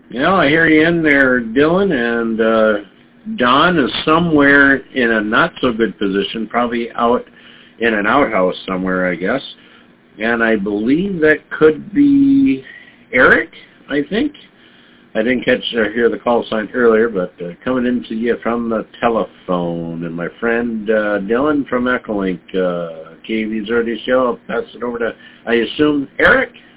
Yeah, I hear you in there, Dylan, and Don is somewhere in a not-so-good position, probably out in an outhouse somewhere, I guess. And I believe that could be Eric, I think. I didn't hear the call sign earlier, but coming into you from the telephone. And my friend Dylan from Echolink, KV's early show, I'll pass it over to, I assume, Eric?